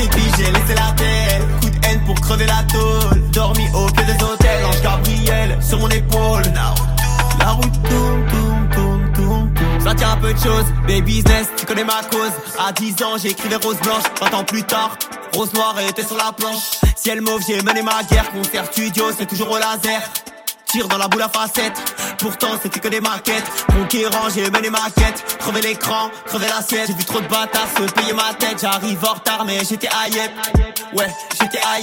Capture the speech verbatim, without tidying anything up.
et puis j'ai laissé la tête. Coup de haine pour crever la tôle. Dormi au pied des hôtels, Ange Gabriel sur mon épaule. La route tourne, tourne, tourne, tourne, tourne. Ça tient un peu de choses, baby business, tu connais ma cause. À dix ans j'ai écrit les roses blanches, vingt ans plus tard rose noire était sur la planche. Ciel mauve, j'ai mené ma guerre. Concert studio, c'est toujours au laser. Tire dans la boule à facettes. Pourtant c'était que des maquettes. Conquérant, j'ai mené ma quête. Crever l'écran, crever l'assiette. J'ai vu trop de bâtards se payer ma tête. J'arrive en retard mais j'étais hype. Ouais, j'étais hype.